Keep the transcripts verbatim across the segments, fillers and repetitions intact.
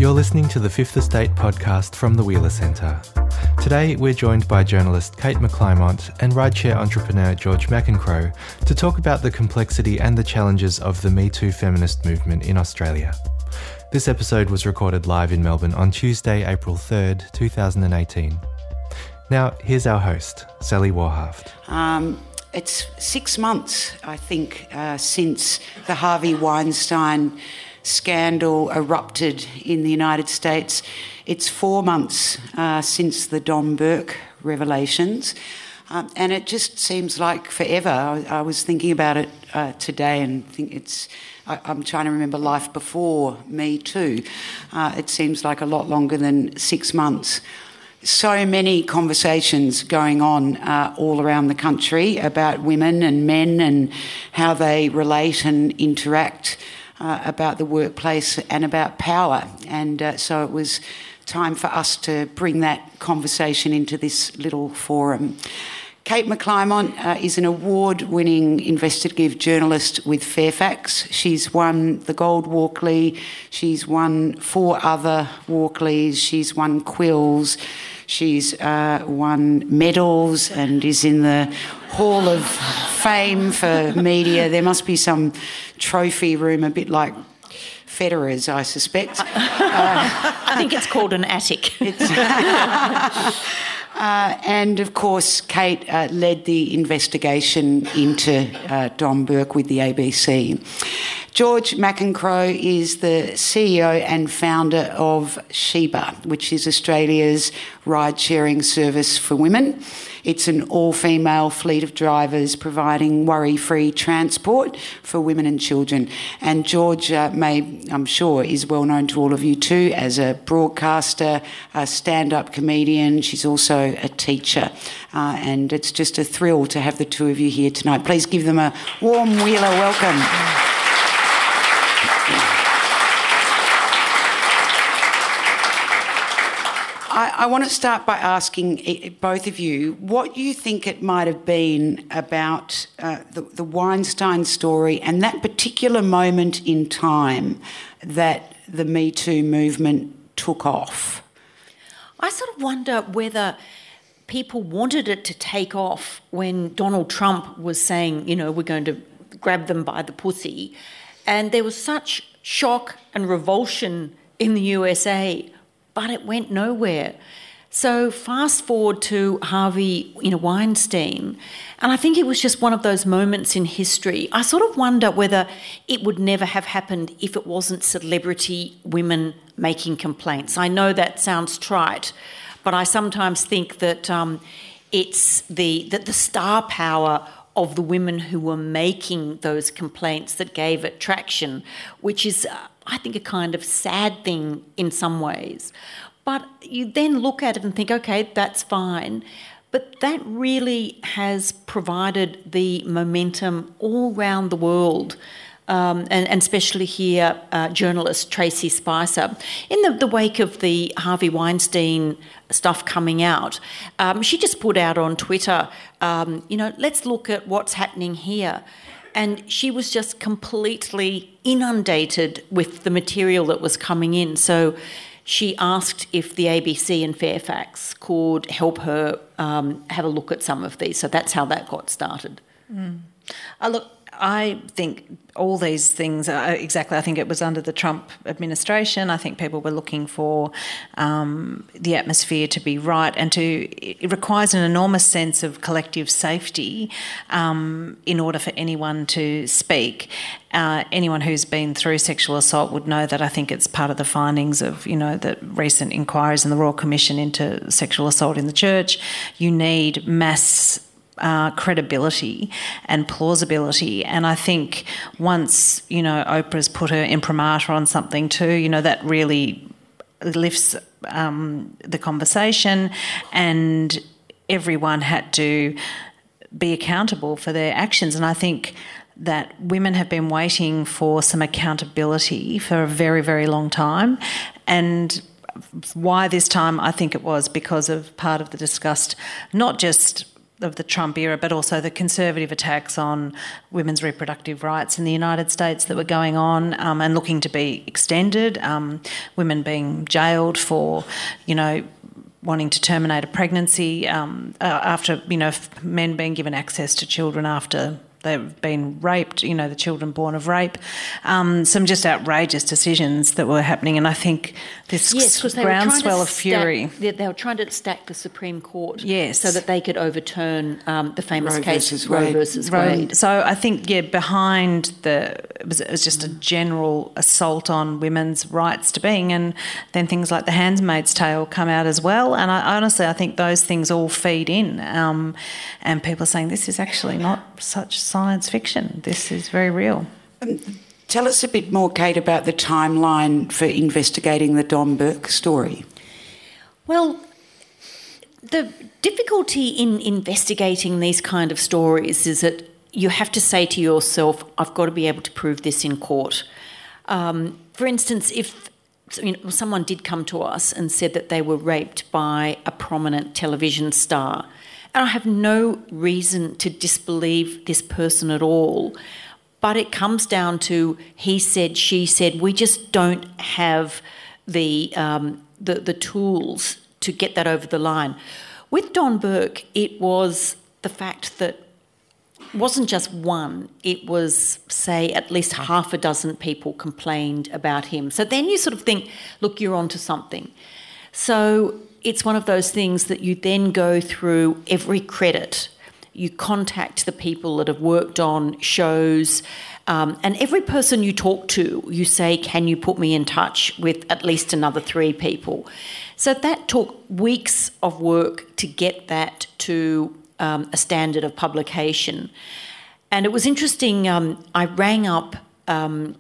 You're listening to the Fifth Estate podcast from the Wheeler Centre. Today, we're joined by journalist Kate McClymont and rideshare entrepreneur George McEncroe to talk about the complexity and the challenges of the Me Too feminist movement in Australia. This episode was recorded live in Melbourne on Tuesday, April third, two thousand eighteen. Now, here's our host, Sally Warhaft. Um, it's six months, I think, uh, since the Harvey Weinstein scandal erupted in the United States. It's four months uh, since the Don Burke revelations, um, and it just seems like forever. I, I was thinking about it uh, today, and think it's. I, I'm trying to remember life before Me Too. Uh, it seems like a lot longer than six months. So many conversations going on uh, all around the country about women and men and how they relate and interact. Uh, about the workplace and about power. And uh, so it was time for us to bring that conversation into this little forum. Kate McClymont uh, is an award-winning investigative journalist with Fairfax. She's won the Gold Walkley, she's won four other Walkleys, she's won Quills, she's uh, won medals and is in the Hall of Fame for media. There must be some trophy room, a bit like Federer's, I suspect. Uh, I think it's called an attic. It's uh, and, of course, Kate uh, led the investigation into uh, Don Burke with the A B C. George McEncroe is the C E O and founder of Sheba, which is Australia's ride-sharing service for women. It's an all-female fleet of drivers providing worry-free transport for women and children. And George, uh, may, I'm sure, is well known to all of you too as a broadcaster, a stand-up comedian. She's also a teacher. Uh, and it's just a thrill to have the two of you here tonight. Please give them a warm Wheeler welcome. I, I want to start by asking both of you what you think it might have been about uh, the, the Weinstein story and that particular moment in time that the Me Too movement took off. I sort of wonder whether people wanted it to take off when Donald Trump was saying, you know, we're going to grab them by the pussy. And there was such shock and revulsion in the U S A, but it went nowhere. So fast forward to Harvey, you know, Weinstein, and I think it was just one of those moments in history. I sort of wonder whether it would never have happened if it wasn't celebrity women making complaints. I know that sounds trite, but I sometimes think that um, it's the that the star power of the women who were making those complaints that gave it traction, which is, uh, I think, a kind of sad thing in some ways. But you then look at it and think, okay, that's fine. But that really has provided the momentum all around the world, um, and, and especially here, uh, journalist Tracy Spicer. In the, the wake of the Harvey Weinstein stuff coming out, um, she just put out on Twitter, um, you know, let's look at what's happening here. And she was just completely inundated with the material that was coming in. So she asked if the A B C and Fairfax could help her um, have a look at some of these. So that's how that got started. Mm. Uh, look, I think all these things are exactly, I think it was under the Trump administration. I think people were looking for um, the atmosphere to be right, and to it requires an enormous sense of collective safety um, in order for anyone to speak. Uh, anyone who's been through sexual assault would know that I think it's part of the findings of, you know, the recent inquiries in the Royal Commission into sexual assault in the church. You need mass Uh, credibility and plausibility, and I think once, you know, Oprah's put her imprimatur on something too, you know, that really lifts um, the conversation, and everyone had to be accountable for their actions. And I think that women have been waiting for some accountability for a very, very long time, and why this time I think it was because of part of the disgust, not just of the Trump era, but also the conservative attacks on women's reproductive rights in the United States that were going on um, and looking to be extended. Um, women being jailed for, you know, wanting to terminate a pregnancy um, uh, after, you know, men being given access to children after they've been raped, you know, the children born of rape. Um, some just outrageous decisions that were happening, and I think this yes, groundswell of fury. Stack, they, they were trying to stack the Supreme Court yes. so that they could overturn um, the famous Roe case versus Roe Wade. versus Right. Wade. So I think, yeah, behind the it was, it was just a general assault on women's rights to being, and then things like The Handmaid's Tale come out as well. And I honestly, I think those things all feed in, um, and people are saying this is actually not such science fiction. This is very real. Um, tell us a bit more, Kate, about the timeline for investigating the Don Burke story. Well, the difficulty in investigating these kind of stories is that you have to say to yourself, I've got to be able to prove this in court. Um, for instance, if you know, someone did come to us and said that they were raped by a prominent television star, and I have no reason to disbelieve this person at all, but it comes down to he said, she said. We just don't have the um, the, the tools to get that over the line. With Don Burke, it was the fact that it wasn't just one, it was, say, at least half a dozen people complained about him. So then you sort of think, look, you're onto something. So it's one of those things that you then go through every credit. You contact the people that have worked on shows, um, and every person you talk to, you say, can you put me in touch with at least another three people? So that took weeks of work to get that to um, a standard of publication. And it was interesting, um, I rang up, um,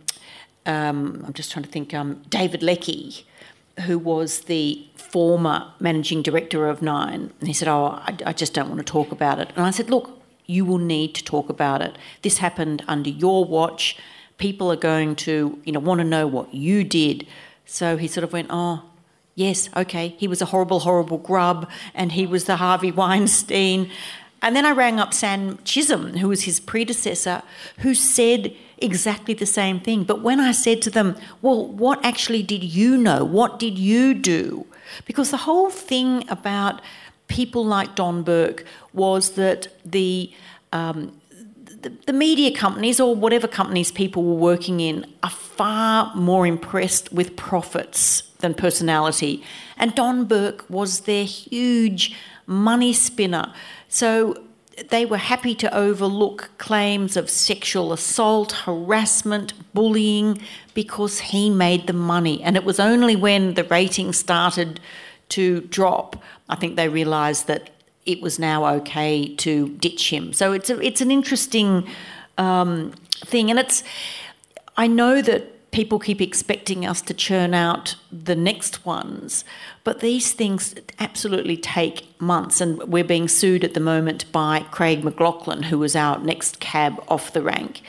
um, I'm just trying to think, um, David Leckie, who was the former managing director of Nine, and he said, oh, I, I just don't want to talk about it. And I said, look, you will need to talk about it. This happened under your watch. People are going to, you know, want to know what you did. So he sort of went, oh, yes, okay, he was a horrible, horrible grub, and he was the Harvey Weinstein. And then I rang up Sam Chisholm, who was his predecessor, who said exactly the same thing. But when I said to them, well, what actually did you know? What did you do? Because the whole thing about people like Don Burke was that the, um, the, the media companies or whatever companies people were working in are far more impressed with profits than personality. And Don Burke was their huge money spinner. So they were happy to overlook claims of sexual assault, harassment, bullying, because he made the money. And it was only when the ratings started to drop, I think they realised that it was now okay to ditch him. So it's a, it's an interesting um, thing. And it's, I know that people keep expecting us to churn out the next ones, but these things absolutely take months, and we're being sued at the moment by Craig McLachlan, who was our next cab off the rank.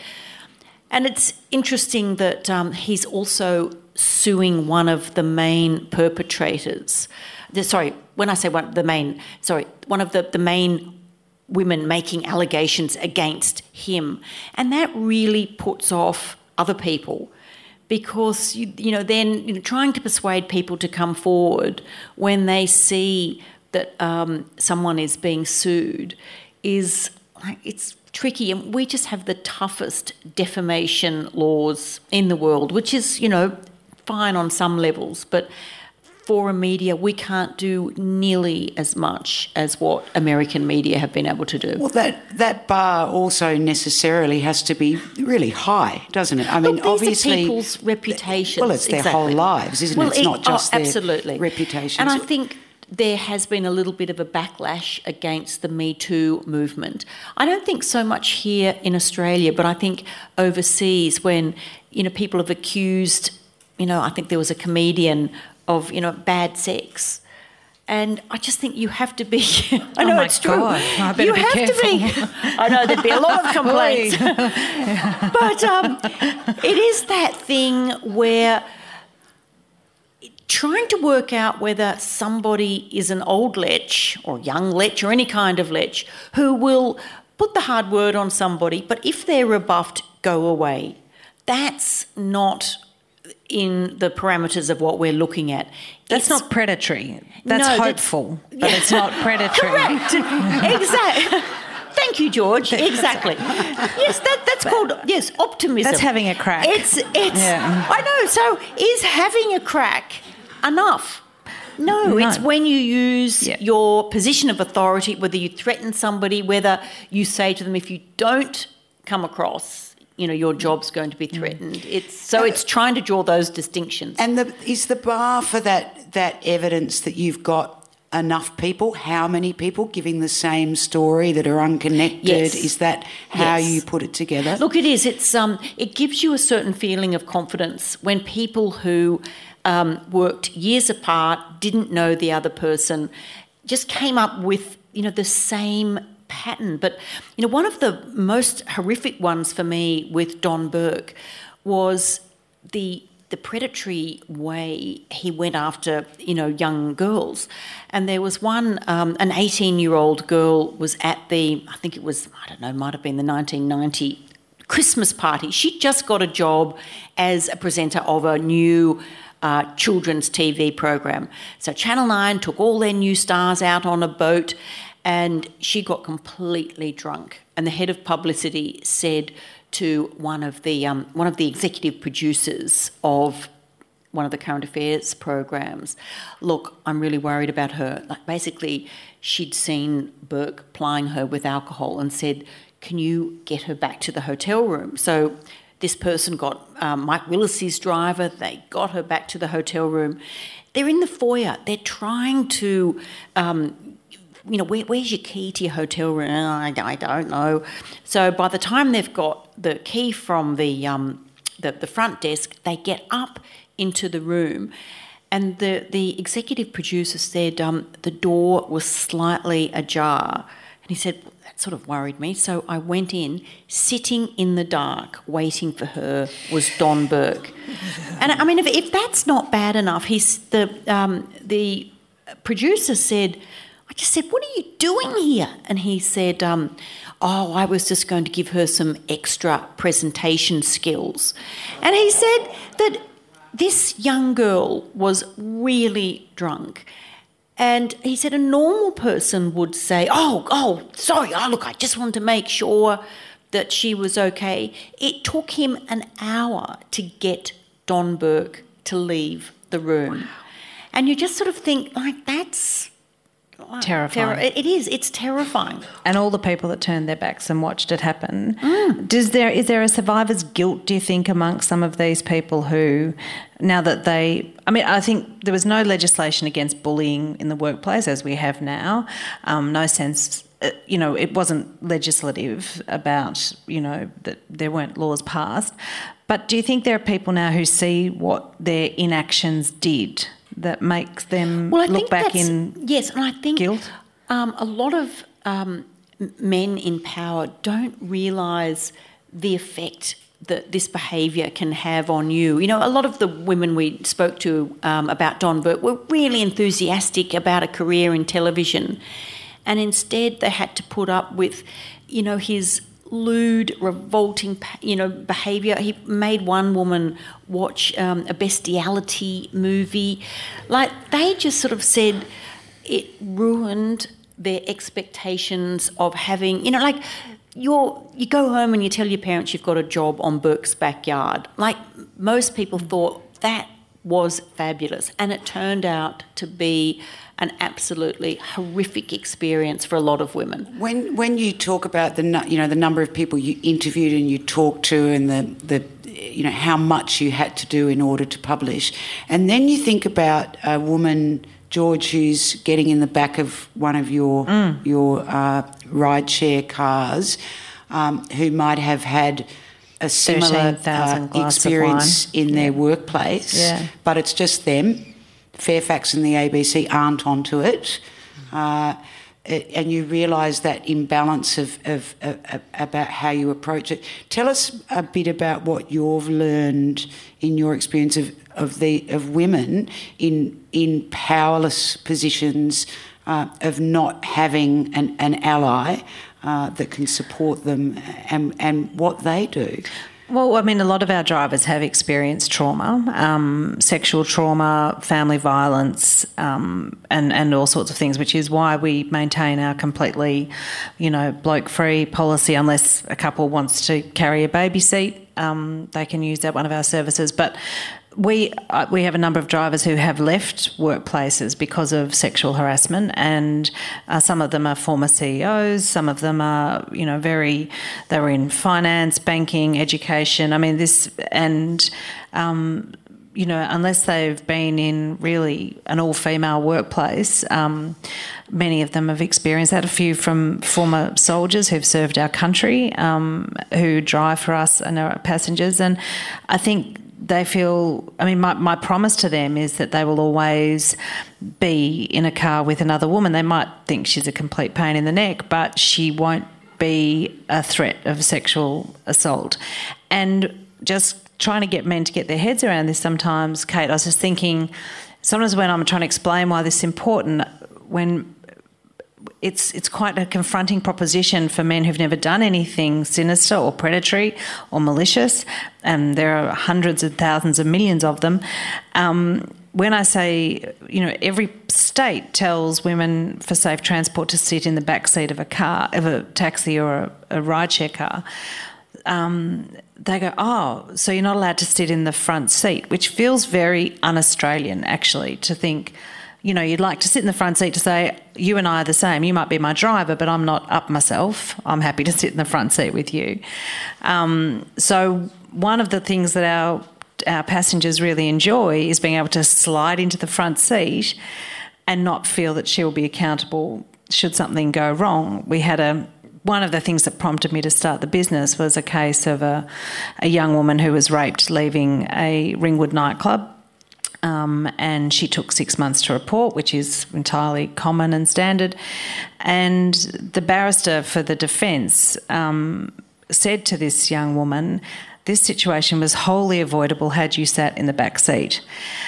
And it's interesting that um, he's also suing one of the main perpetrators. The, sorry, when I say one of the main, sorry, one of the, the main women making allegations against him. And that really puts off other people, because, you, you know, then you know, trying to persuade people to come forward when they see that um, someone is being sued is, it's tricky. And we just have the toughest defamation laws in the world, which is, you know, fine on some levels, but for a media, we can't do nearly as much as what American media have been able to do. Well, that that bar also necessarily has to be really high, doesn't it? I mean, Look, these obviously, are people's reputations. Well, it's their exactly. whole lives, isn't well, it? It's not just oh, their absolutely. reputations. And I think there has been a little bit of a backlash against the Me Too movement. I don't think so much here in Australia, but I think overseas, when you know people have accused, you know, I think there was a comedian of, you know, bad sex. And I just think you have to be... I know oh my it's true. God. I better you be have careful. to be... I know there'd be a lot of complaints. But um, it is that thing where trying to work out whether somebody is an old lech or young lech or any kind of lech who will put the hard word on somebody, but if they're rebuffed, go away. That's not in the parameters of what we're looking at. That's it's, not predatory. That's no, hopeful, that's, but yeah. it's not predatory. Correct. Exactly. Thank you, George. Exactly. Yes, that, that's called, yes, optimism. That's having a crack. It's, it's, yeah. I know. So is having a crack enough? No, no. It's when you use yeah. your position of authority, whether you threaten somebody, whether you say to them, if you don't come across, you know, your job's going to be threatened. Mm. It's so it's trying to draw those distinctions. And the, is the bar for that that evidence that you've got enough people? How many people giving the same story that are unconnected? Yes. Is that how yes. you put it together? Look, it is. It's um, it gives you a certain feeling of confidence when people who um, worked years apart, didn't know the other person, just came up with, you know, the same pattern. But, you know, one of the most horrific ones for me with Don Burke was the the predatory way he went after, you know, young girls. And there was one, um, an eighteen-year-old girl was at the, I think it was, I don't know, might have been the nineteen ninety Christmas party. She'd just got a job as a presenter of a new uh, children's T V program. So Channel nine took all their new stars out on a boat and she got completely drunk. And the head of publicity said to one of the um, one of the executive producers of one of the current affairs programs, look, I'm really worried about her. Like basically, she'd seen Burke plying her with alcohol and said, can you get her back to the hotel room? So this person got um, Mike Willis's driver. They got her back to the hotel room. They're in the foyer. They're trying to... Um, you know, where, where's your key to your hotel room? I, I don't know. So by the time they've got the key from the, um, the the front desk, they get up into the room and the, the executive producer said um, the door was slightly ajar. And he said, well, that sort of worried me. So I went in, sitting in the dark, waiting for her was Don Burke. And I mean, if, if that's not bad enough, he's the um, the producer said, I just said, what are you doing here? And he said, um, oh, I was just going to give her some extra presentation skills. And he said that this young girl was really drunk. And he said a normal person would say, oh, oh, sorry, oh, look, I just wanted to make sure that she was okay. It took him an hour to get Don Burke to leave the room. Wow. And you just sort of think, like, that's... Terrifying. Terror. It is. It's terrifying. And all the people that turned their backs and watched it happen. Mm. Does there is there a survivor's guilt, do you think, amongst some of these people who, now that they... I mean, I think there was no legislation against bullying in the workplace as we have now. Um, no sense... You know, it wasn't legislative about, you know, that there weren't laws passed. But do you think there are people now who see what their inactions did that makes them well, I look think back in yes, and I think guilt? Um, a lot of um, men in power don't realise the effect that this behaviour can have on you. You know, a lot of the women we spoke to um, about Don Burke were really enthusiastic about a career in television, and instead they had to put up with, you know, his lewd, revolting, you know, behaviour. He made one woman watch um, a bestiality movie. Like, they just sort of said it ruined their expectations of having, you know, like, you're, you go home and you tell your parents you've got a job on Burke's Backyard. Like, most people thought that was fabulous, and it turned out to be an absolutely horrific experience for a lot of women. When when you talk about the you know the number of people you interviewed and you talked to, and the the you know how much you had to do in order to publish, and then you think about a woman, George, who's getting in the back of one of your mm. your uh, rideshare cars, um, who might have had a similar uh, experience in yeah. their workplace, yeah. but it's just them. Fairfax and the A B C aren't onto it, uh, it and you realise that imbalance of, of, of, of about how you approach it. Tell us a bit about what you've learned in your experience of of the of women in in powerless positions, uh, of not having an, an ally uh, that can support them, and and what they do. Well, I mean, a lot of our drivers have experienced trauma, um, sexual trauma, family violence, um, and, and all sorts of things, which is why we maintain our completely, you know, bloke-free policy. Unless a couple wants to carry a baby seat, um, they can use that one of our services. But we uh, we have a number of drivers who have left workplaces because of sexual harassment, and uh, some of them are former C E Os, some of them are, you know, very, they were in finance, banking, education. I mean, this, and, um, you know, unless they've been in really an all-female workplace, um, many of them have experienced that. A few from former soldiers who've served our country, um, who drive for us and are passengers, and I think they feel, I mean, my, my promise to them is that they will always be in a car with another woman. They might think she's a complete pain in the neck, but she won't be a threat of sexual assault. And just trying to get men to get their heads around this sometimes, Kate, I was just thinking, sometimes when I'm trying to explain why this is important, when It's it's quite a confronting proposition for men who've never done anything sinister or predatory or malicious, and there are hundreds of thousands of millions of them. Um, when I say, you know, every state tells women for safe transport to sit in the back seat of a car, of a taxi or a, a rideshare car, um, they go, oh, so you're not allowed to sit in the front seat, which feels very un-Australian, actually, to think, you know, you'd like to sit in the front seat to say, you and I are the same. You might be my driver, but I'm not up myself. I'm happy to sit in the front seat with you. Um, so one of the things that our our passengers really enjoy is being able to slide into the front seat and not feel that she will be accountable should something go wrong. We had a One of the things that prompted me to start the business was a case of a, a young woman who was raped leaving a Ringwood nightclub. Um, and she took six months to report, which is entirely common and standard. And the barrister for the defence um, said to this young woman, this situation was wholly avoidable had you sat in the back seat.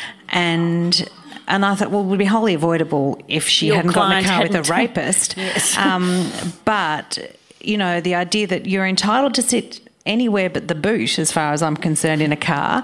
And and I thought, well, it would be wholly avoidable if she Your hadn't got in the car with a rapist. Yes. um, but, you know, the idea that you're entitled to sit anywhere but the boot, as far as I'm concerned, in a car.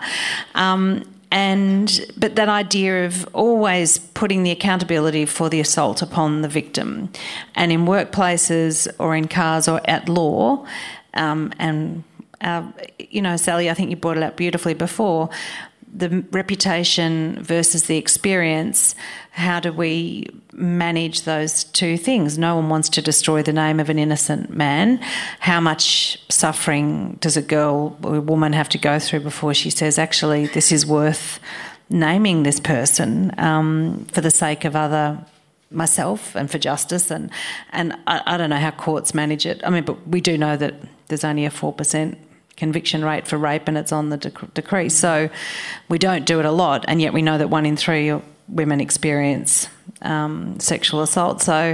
Um, And but that idea of always putting the accountability for the assault upon the victim, and in workplaces or in cars or at law, um, and uh, you know, Sally, I think you brought it up beautifully before. The reputation versus the experience. How do we manage those two things? No one wants to destroy the name of an innocent man. How much suffering does a girl or a woman have to go through before she says, actually, this is worth naming this person um, for the sake of other, myself, and for justice? And, and I, I don't know how courts manage it. I mean, but we do know that there's only a four percent conviction rate for rape, and it's on the dec- decree. So we don't do it a lot, and yet we know that one in three women experience um, sexual assault. So,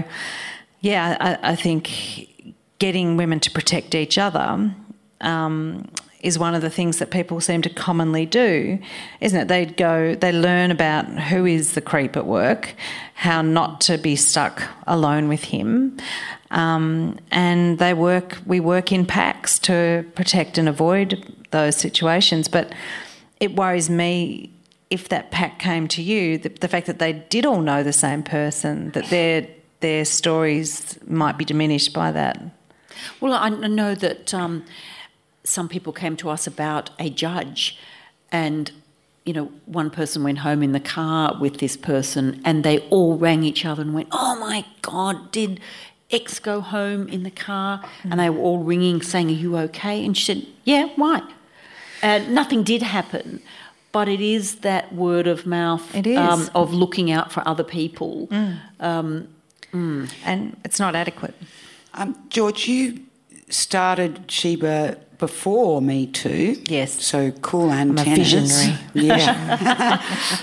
yeah, I, I think getting women to protect each other um, is one of the things that people seem to commonly do, isn't it? They go, they learn about who is the creep at work, how not to be stuck alone with him. Um, and they work, we work in packs to protect and avoid those situations. But it worries me if that pack came to you, the, the fact that they did all know the same person, that their their stories might be diminished by that. Well, I know that um, some people came to us about a judge, and, you know, one person went home in the car with this person, and they all rang each other and went, oh, my God, did X go home in the car? Mm-hmm. And they were all ringing saying, are you okay? And she said, yeah, why? Uh, nothing did happen. But it is that word of mouth it is. Um, of looking out for other people. Mm. Um, mm. And it's not adequate. Um, George, you started Sheba before Me Too. Yes. So cool antennas. I'm a visionary. Yeah.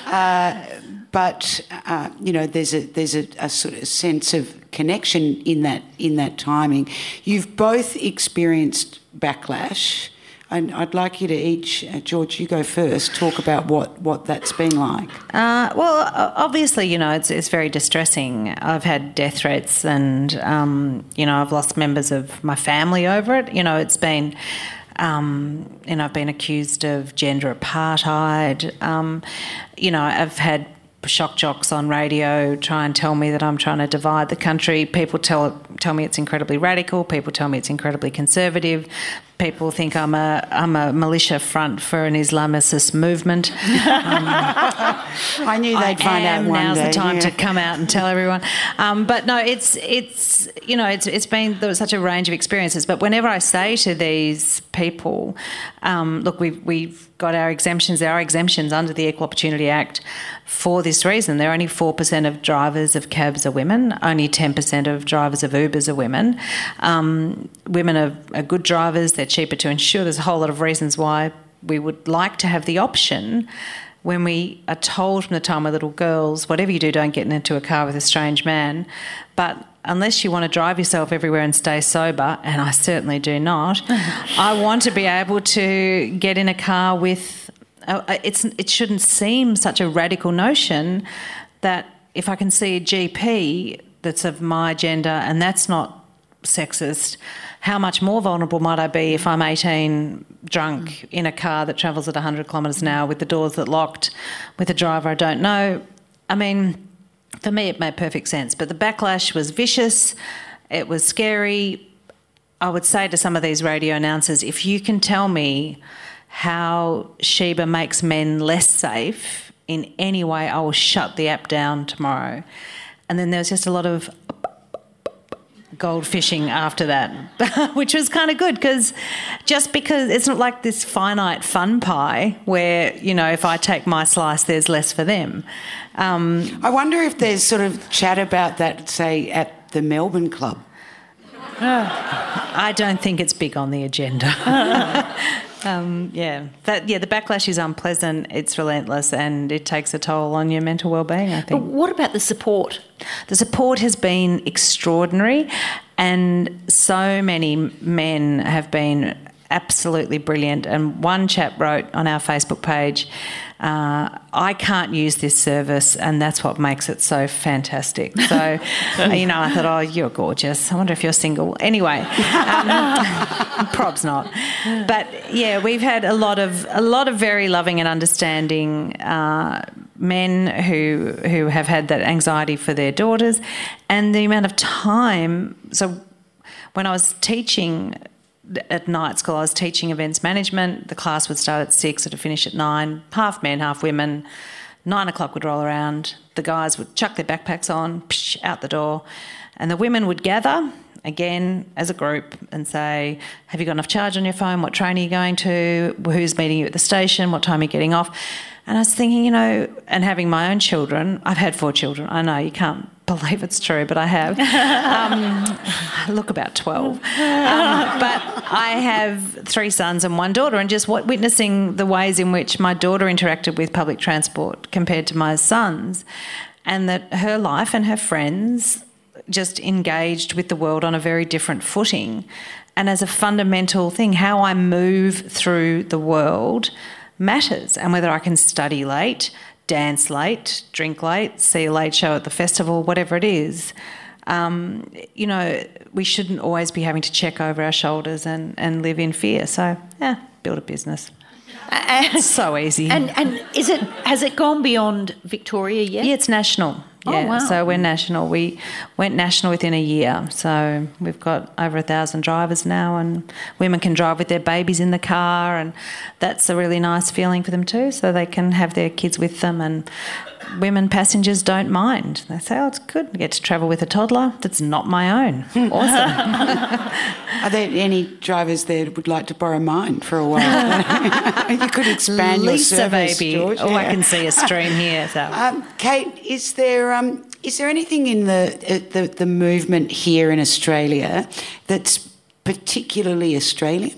uh, but uh, you know, there's a there's a, a sort of sense of connection in that in that timing. You've both experienced backlash. And I'd like you to each, uh, George, you go first, talk about what, what that's been like. Uh, well, obviously, you know, it's it's very distressing. I've had death threats and, um, you know, I've lost members of my family over it. You know, it's been... Um, you know, I've been accused of gender apartheid. Um, you know, I've had shock jocks on radio try and tell me that I'm trying to divide the country. People tell tell me it's incredibly radical. People tell me it's incredibly conservative. People think I'm a I'm a militia front for an Islamicist movement. Um, I knew they'd I find am, out one now's day. the time yeah. to come out and tell everyone. Um, but no, it's it's you know it's it's been there was such a range of experiences. But whenever I say to these people, um, look, we've we've got our exemptions. There are exemptions under the Equal Opportunity Act for this reason. There are only four percent of drivers of cabs are women. Only ten percent of drivers of Ubers are women. Um, women are, are good drivers. They're cheaper to insure. There's a whole lot of reasons why we would like to have the option when we are told from the time we're little girls, whatever you do, don't get into a car with a strange man. But unless you want to drive yourself everywhere and stay sober, and I certainly do not, I want to be able to get in a car with... Uh, it's it shouldn't seem such a radical notion that if I can see a G P that's of my gender and that's not sexist, how much more vulnerable might I be if I'm eighteen, drunk, mm. in a car that travels at one hundred kilometres an hour with the doors that locked, with a driver I don't know? I mean, for me it made perfect sense. But the backlash was vicious. It was scary. I would say to some of these radio announcers, if you can tell me how Sheba makes men less safe in any way, I will shut the app down tomorrow. And then there was just a lot of gold fishing after that, which was kind of good because just because it's not like this finite fun pie where, you know, if I take my slice, there's less for them. Um, I wonder if there's sort of chat about that, say, at the Melbourne Club. I don't think it's big on the agenda. Um, yeah, that yeah, the backlash is unpleasant, it's relentless, and it takes a toll on your mental well-being, I think. But what about the support? The support has been extraordinary, and so many men have been absolutely brilliant. And one chap wrote on our Facebook page, uh, I can't use this service and that's what makes it so fantastic. So, you know, I thought, oh, you're gorgeous. I wonder if you're single. Anyway, um, prob's not. But, yeah, we've had a lot of a lot of very loving and understanding uh, men who who have had that anxiety for their daughters, and the amount of time. So when I was teaching at night school, I was teaching events management. The class would start at six, it would finish at nine, half men, half women. Nine o'clock would roll around. The guys would chuck their backpacks on, psh, out the door, and the women would gather, again, as a group and say, have you got enough charge on your phone? What train are you going to? Who's meeting you at the station? What time are you getting off? And I was thinking, you know, and having my own children, I've had four children. I know, you can't believe it's true, but I have. Um, I look about twelve. Um, but I have three sons and one daughter, and just what, witnessing the ways in which my daughter interacted with public transport compared to my sons, and that her life and her friends just engaged with the world on a very different footing. And as a fundamental thing, how I move through the world matters, and whether I can study late, dance late, drink late, see a late show at the festival, whatever it is, um, you know, we shouldn't always be having to check over our shoulders and, and live in fear. So, yeah, build a business. And, it's so easy. And and is it has it gone beyond Victoria yet? Yeah, it's national. Yeah, oh, wow. So we're national. We went national within a year. So we've got over a thousand drivers now, and women can drive with their babies in the car, and that's a really nice feeling for them too. So they can have their kids with them, and women passengers don't mind. They say, oh, it's good. I get to travel with a toddler that's not my own. Awesome. Are there any drivers there that would like to borrow mine for a while? You could expand Lisa, your service, baby. George. Oh, yeah. I can see a stream here. So. Um, Kate, is there um, is there anything in the, uh, the the movement here in Australia that's particularly Australian?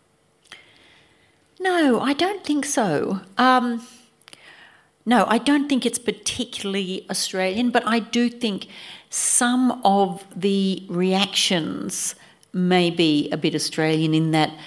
No, I don't think so. Um, no, I don't think it's particularly Australian, but I do think some of the reactions may be a bit Australian in that,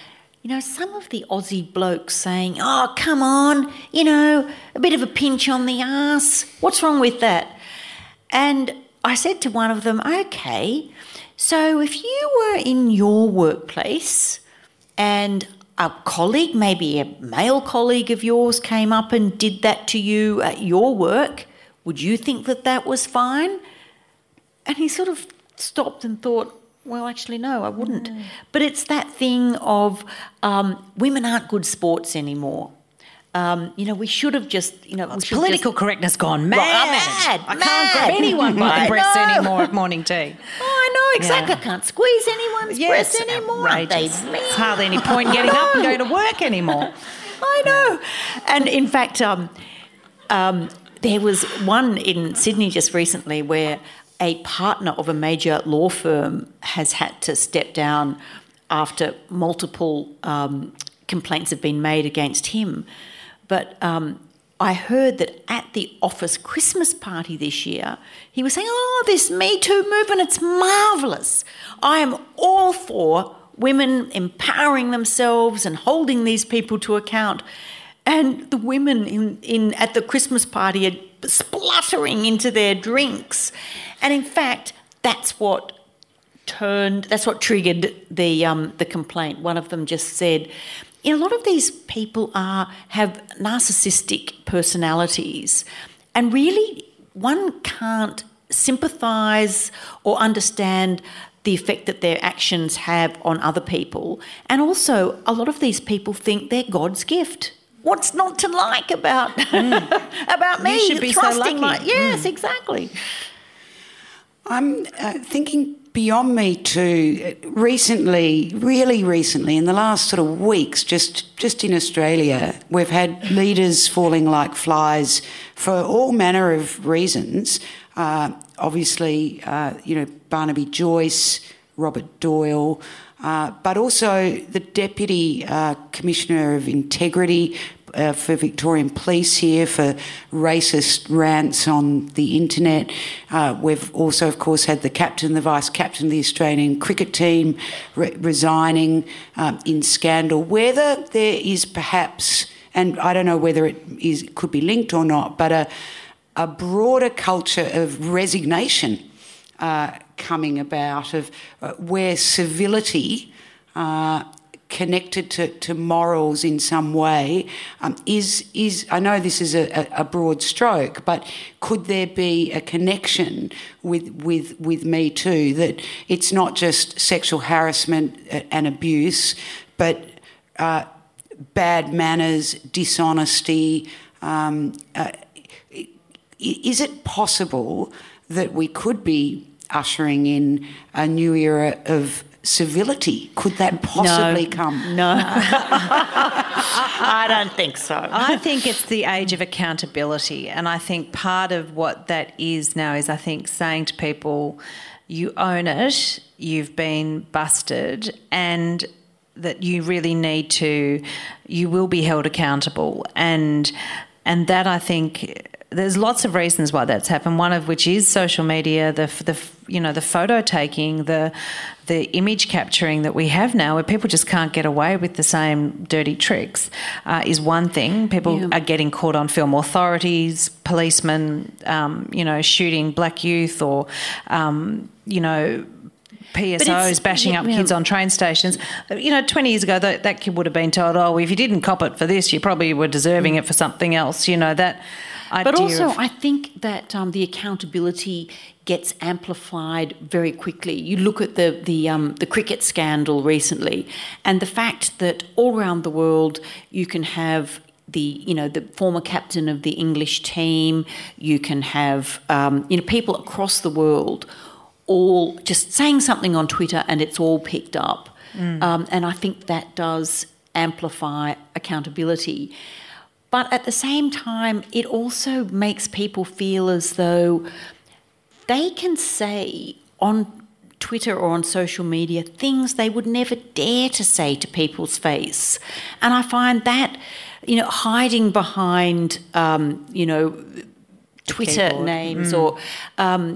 you know, some of the Aussie blokes saying, oh, come on, you know, a bit of a pinch on the arse. What's wrong with that? And I said to one of them, okay, so if you were in your workplace and a colleague, maybe a male colleague of yours, came up and did that to you at your work, would you think that that was fine? And he sort of stopped and thought, well, actually, no, I wouldn't. Mm. But it's that thing of um, women aren't good sports anymore. Um, you know, we should have just, you know... Well, political just, correctness gone mad. Mad, I mad. can't grab anyone by the breasts anymore at morning tea. Oh, I know, exactly. Yeah. I can't squeeze anyone's yes, breasts anymore. Outrageous. There's hardly any point in getting up and going to work anymore. I know. And in fact, um, um, there was one in Sydney just recently where a partner of a major law firm has had to step down after multiple um, complaints have been made against him. But um, I heard that at the office Christmas party this year, he was saying, oh, this Me Too movement, it's marvellous. I am all for women empowering themselves and holding these people to account. And the women in, in at the Christmas party are spluttering into their drinks. And in fact, that's what turned, that's what triggered the um, the complaint. One of them just said, a lot of these people are have narcissistic personalities, and really one can't sympathise or understand the effect that their actions have on other people. And also, a lot of these people think they're God's gift. What's not to like about mm. about me? You should be so lucky. My, yes, mm. exactly. I'm uh, thinking beyond Me Too. Recently, really recently, in the last sort of weeks, just just in Australia, we've had leaders falling like flies for all manner of reasons. Uh, obviously, uh, you know, Barnaby Joyce, Robert Doyle, uh, but also the Deputy uh, Commissioner of Integrity uh, for Victorian Police here for racist rants on the internet. Uh, we've also, of course, had the captain, the vice-captain of the Australian cricket team re- resigning um, in scandal. Whether there is perhaps, and I don't know whether it is could be linked or not, but a a broader culture of resignation uh, coming about, of uh, where civility uh, connected to, to morals in some way um, is, is, I know this is a, a broad stroke, but could there be a connection with, with, with Me Too, that it's not just sexual harassment and abuse, but uh, bad manners, dishonesty, um, uh, is it possible that we could be ushering in a new era of civility? Could that possibly no, come? No. I don't think so. I think it's the age of accountability, and I think part of what that is now is, I think, saying to people, you own it, you've been busted, and that you really need to, you will be held accountable. And and that, I think, there's lots of reasons why that's happened. One of which is social media, the the you know the photo taking, the the image capturing that we have now, where people just can't get away with the same dirty tricks, uh, is one thing. People yeah. are getting caught on film. Authorities, policemen, um, you know, shooting black youth, or um, you know. P S Os bashing yeah, up kids yeah. on train stations. You know, twenty years ago, that, that kid would have been told, oh, if you didn't cop it for this, you probably were deserving mm. it for something else. You know, that idea. But also, of, I think that um, the accountability gets amplified very quickly. You look at the the um, the cricket scandal recently, and the fact that all around the world you can have the you know the former captain of the English team, you can have um, you know people across the world all just saying something on Twitter and it's all picked up. Mm. Um, and I think that does amplify accountability. But at the same time, it also makes people feel as though they can say on Twitter or on social media things they would never dare to say to people's face. And I find that, you know, hiding behind, um, you know, Twitter names mm. or... Um,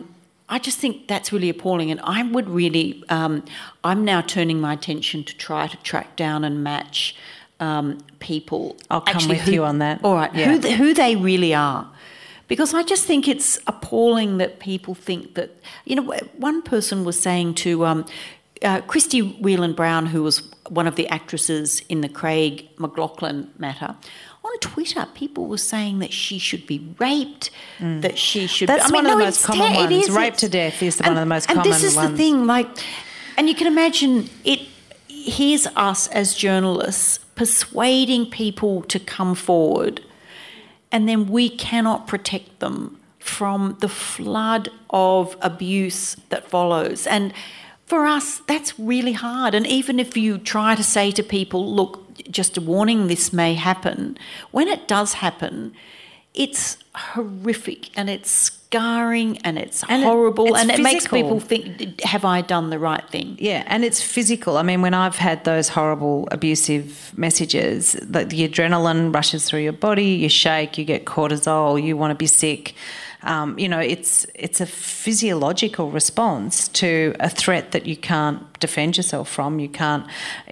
I just think that's really appalling, and I would really, um, I'm now turning my attention to try to track down and match um, people. I'll come with who, you on that. All right, yeah. who, who they really are. Because I just think it's appalling that people think that, you know, one person was saying to um, uh, Christy Whelan-Brown, who was one of the actresses in the Craig McLachlan matter, on Twitter, people were saying that she should be raped, mm. that she should... That's I mean, one of no, the most common te- ones. Is, Rape to death is and, one of the most and common ones. And this is ones. the thing, like... And you can imagine it... Here's us as journalists persuading people to come forward, and then we cannot protect them from the flood of abuse that follows. And for us, that's really hard. And even if you try to say to people, look, just a warning, this may happen, when it does happen, it's horrific and it's scarring and it's and horrible it, it's and it physical. makes people think, have I done the right thing? Yeah, and it's physical. I mean, when I've had those horrible abusive messages, the, the adrenaline rushes through your body, you shake, you get cortisol, you want to be sick. Um, you know, it's it's a physiological response to a threat that you can't defend yourself from. You can't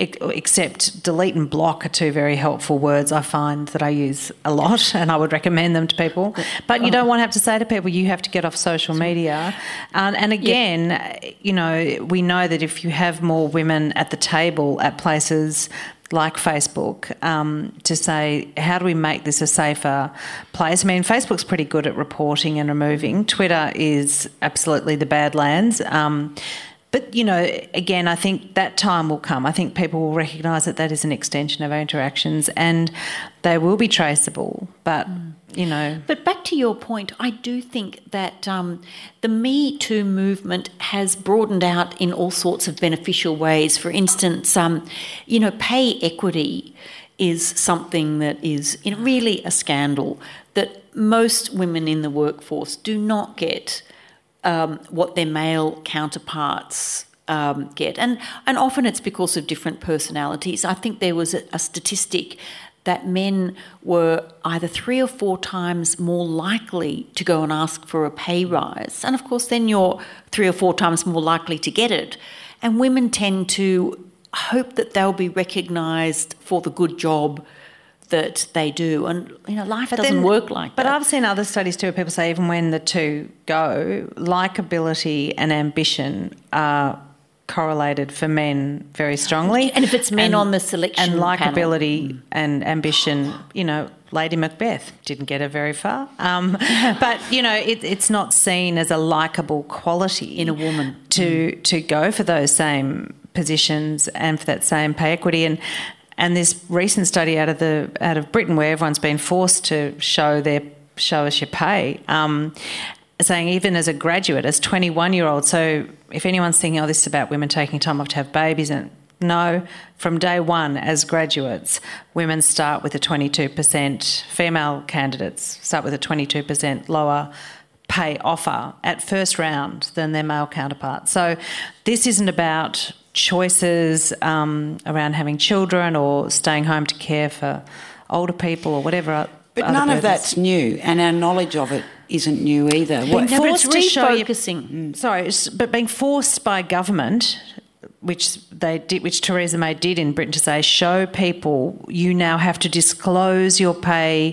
accept. Delete and block are two very helpful words I find that I use a lot, and I would recommend them to people. But you don't want to have to say to people, you have to get off social media. Um, and again, yeah. you know, we know that if you have more women at the table at places like Facebook, um, to say, how do we make this a safer place? I mean, Facebook's pretty good at reporting and removing. Twitter is absolutely the Badlands. Um, but, you know, again, I think that time will come. I think people will recognise that that is an extension of our interactions and they will be traceable. But, mm. you know... But back to your point, I do think that um, the Me Too movement has broadened out in all sorts of beneficial ways. For instance, um, you know, pay equity is something that is you know, really a scandal, that most women in the workforce do not get um, what their male counterparts um, get. And, and often it's because of different personalities. I think there was a, a statistic that men were either three or four times more likely to go and ask for a pay rise. And, of course, then you're three or four times more likely to get it. And women tend to hope that they'll be recognised for the good job that they do. And, you know, life but doesn't then, work like but that. But I've seen other studies too where people say even when the two go, likability and ambition are correlated for men very strongly. And if it's men and, on the selection and likability panel. and ambition, you know, Lady Macbeth didn't get her very far. Um, but, you know, it, it's not seen as a likeable quality in a woman to mm. to go for those same positions and for that same pay equity. And and this recent study out of the out of Britain where everyone's been forced to show their show us your pay, um, saying even as a graduate, as twenty-one-year-old, so if anyone's thinking, oh, this is about women taking time off to have babies, and no, from day one as graduates, women start with a twenty-two percent, female candidates start with a twenty-two percent lower pay offer at first round than their male counterparts. So this isn't about choices um, around having children or staying home to care for older people or whatever. But none of that's new, and our knowledge of it isn't new either. Being no, forced but to it's show you, refocusing. Sorry, but being forced by government, which they did, which Theresa May did in Britain, to say, show people you now have to disclose your pay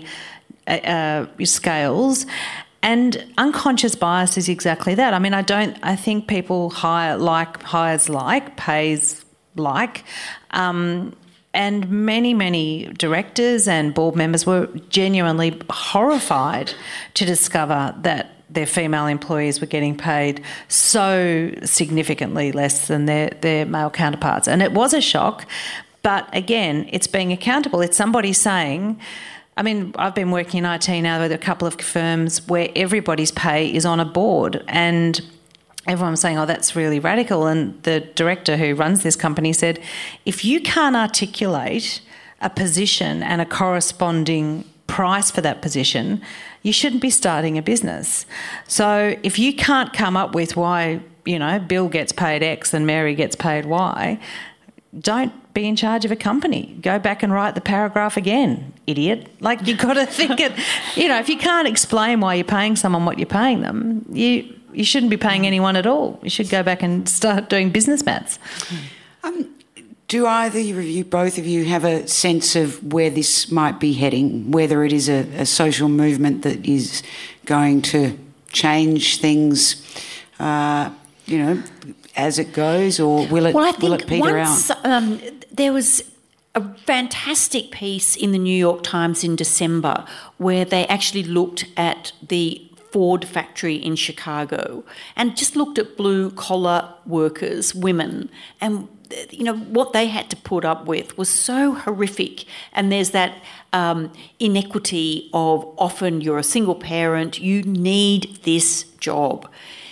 uh, your scales. And unconscious bias is exactly that. I mean, I don't. I think people hire like hires like pays like, um, and many many directors and board members were genuinely horrified to discover that their female employees were getting paid so significantly less than their their male counterparts, and it was a shock. But again, it's being accountable. It's somebody saying. I mean, I've been working in I T now with a couple of firms where everybody's pay is on a board and everyone's saying, oh, that's really radical. And the director who runs this company said, if you can't articulate a position and a corresponding price for that position, you shouldn't be starting a business. So if you can't come up with why, you know, Bill gets paid X and Mary gets paid Y, don't be in charge of a company. Go back and write the paragraph again, idiot. Like, you've got to think it, you know, if you can't explain why you're paying someone what you're paying them, you you shouldn't be paying anyone at all. You should go back and start doing business maths. Um, do either of you, both of you, have a sense of where this might be heading, whether it is a, a social movement that is going to change things, uh, you know, as it goes, or will it, well, I think will it peter once, out? Um, there was a fantastic piece in the New York Times in December where they actually looked at the Ford factory in Chicago and just looked at blue-collar workers, women, and you know what they had to put up with was so horrific. And there's that um, inequity of often you're a single parent, you need this job.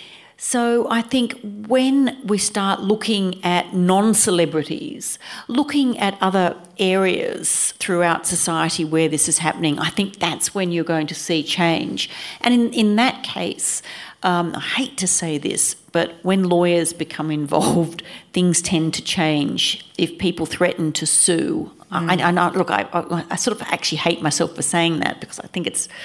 So I think when we start looking at non-celebrities, looking at other areas throughout society where this is happening, I think that's when you're going to see change. And in, in that case, um, I hate to say this, but when lawyers become involved, things tend to change. If people threaten to sue, mm. I, I, I, look, I, I, I sort of actually hate myself for saying that because I think it's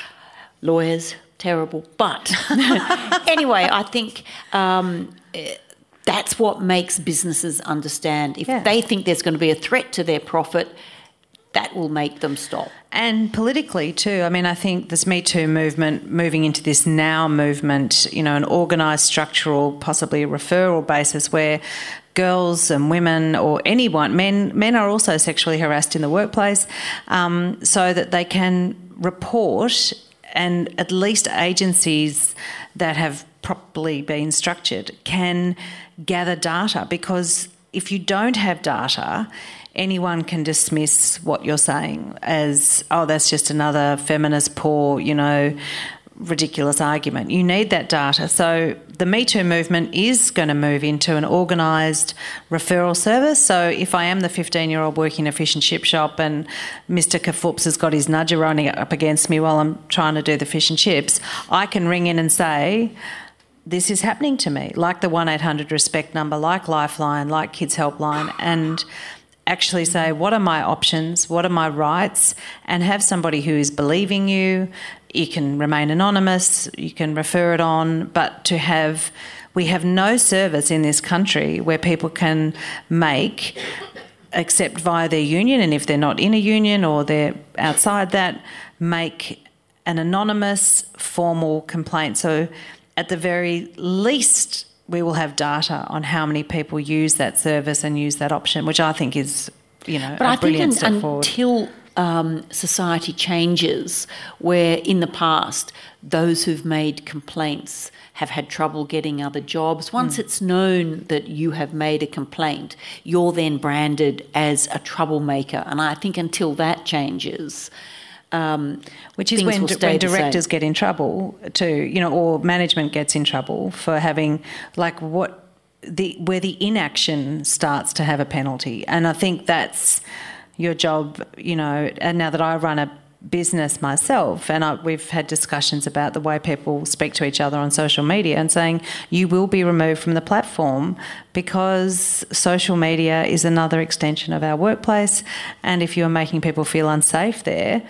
lawyers... terrible. But anyway, I think um, that's what makes businesses understand. If yeah. they think there's going to be a threat to their profit, that will make them stop. And politically too. I mean, I think this Me Too movement moving into this Now movement, you know, an organised, structural, possibly a referral basis where girls and women or anyone, men men are also sexually harassed in the workplace, um, so that they can report. And at least agencies that have properly been structured can gather data, because if you don't have data, anyone can dismiss what you're saying as, oh, that's just another feminist, poor, you know, ridiculous argument. You need that data. So the Me Too movement is going to move into an organised referral service. So if I am the fifteen-year-old working in a fish and chip shop and Mister Kafoops has got his nudger running up against me while I'm trying to do the fish and chips, I can ring in and say, this is happening to me, like the one eight hundred RESPECT number, like Lifeline, like Kids Helpline, and actually say, what are my options, what are my rights, and have somebody who is believing you. You can remain anonymous, you can refer it on, but to have, we have no service in this country where people can make, except via their union, and if they're not in a union or they're outside that, make an anonymous formal complaint. So at the very least, we will have data on how many people use that service and use that option, which I think is, you know, but a I brilliant think step un- forward. Until um, society changes, where in the past those who've made complaints have had trouble getting other jobs. Once mm. it's known that you have made a complaint, you're then branded as a troublemaker. And I think until that changes... Um, Which is when, when directors get in trouble too, you know, or management gets in trouble for having, like, what the where the inaction starts to have a penalty. And I think that's your job, you know. And now that I run a business myself, and I, we've had discussions about the way people speak to each other on social media, and saying you will be removed from the platform because social media is another extension of our workplace, and if you're making people feel unsafe there,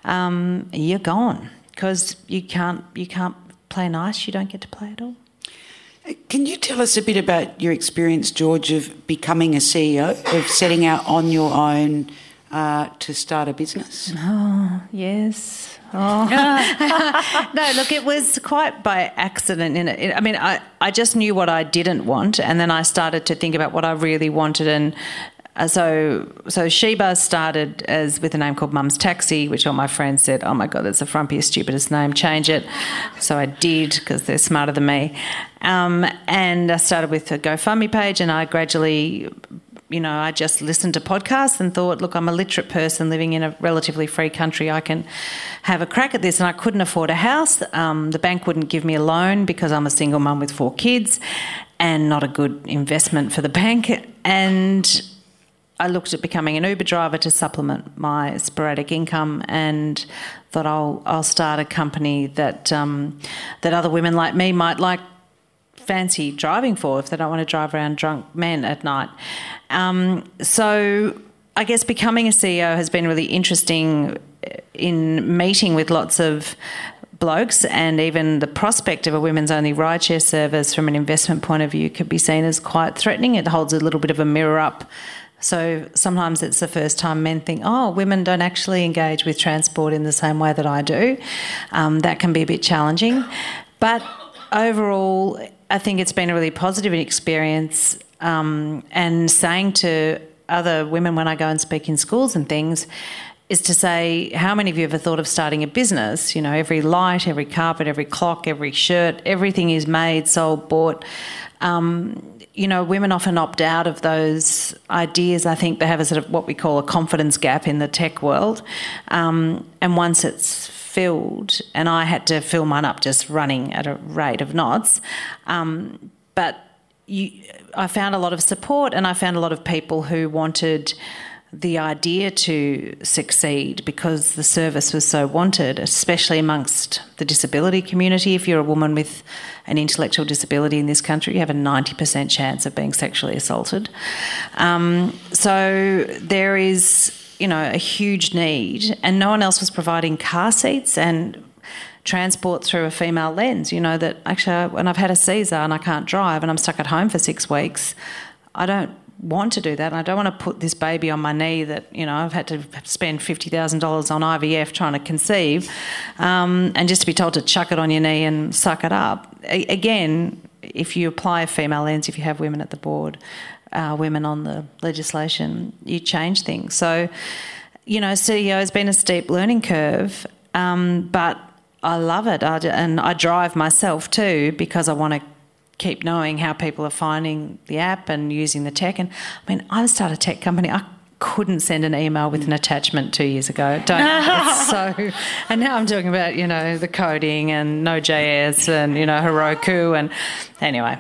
um, you're gone, because you can't you can't play nice. You don't get to play at all. Can you tell us a bit about your experience, George, of becoming a C E O, of setting out on your own Uh, to start a business? Oh, yes. Oh. No, look, it was quite by accident. In it. I mean, I, I just knew what I didn't want, and then I started to think about what I really wanted. And uh, so so Sheba started as with a name called Mum's Taxi, which all my friends said, oh, my God, that's the frumpiest, stupidest name, change it. So I did, because they're smarter than me. Um, and I started with a GoFundMe page, and I gradually... You know, I just listened to podcasts and thought, look, I'm a literate person living in a relatively free country. I can have a crack at this. And I couldn't afford a house. Um, the bank wouldn't give me a loan because I'm a single mum with four kids and not a good investment for the bank. And I looked at becoming an Uber driver to supplement my sporadic income, and thought I'll I'll start a company that um, that other women like me might like fancy driving for if they don't want to drive around drunk men at night. Um, so I guess becoming a C E O has been really interesting in meeting with lots of blokes, and even the prospect of a women's only rideshare service from an investment point of view could be seen as quite threatening. It holds a little bit of a mirror up. So sometimes it's the first time men think, oh, women don't actually engage with transport in the same way that I do. Um, that can be a bit challenging. But overall, I think it's been a really positive experience, um, and saying to other women when I go and speak in schools and things is to say, how many of you ever thought of starting a business? You know, every light, every carpet, every clock, every shirt, everything is made, sold, bought. Um, you know, women often opt out of those ideas. I think they have a sort of what we call a confidence gap in the tech world. Um, and once it's filled, and I had to fill mine up just running at a rate of knots, um, but you, I found a lot of support, and I found a lot of people who wanted the idea to succeed because the service was so wanted, especially amongst the disability community. If you're a woman with an intellectual disability in this country, you have a ninety percent chance of being sexually assaulted. Um, so there is, you know, a huge need, and no one else was providing car seats and transport through a female lens. You know, that actually when I've had a Caesar and I can't drive and I'm stuck at home for six weeks, I don't want to do that. I don't want to put this baby on my knee that, you know, I've had to spend fifty thousand dollars on I V F trying to conceive, um, and just to be told to chuck it on your knee and suck it up. A- again, if you apply a female lens, if you have women at the board, uh, women on the legislation, you change things. So, you know, C E O has been a steep learning curve, um, but I love it. I, and I drive myself too because I want to keep knowing how people are finding the app and using the tech. And I mean, I started a tech company. I couldn't send an email with an attachment two years ago. Don't. It's so, and now I'm talking about, you know, the coding and Node.js and, you know, Heroku, and anyway,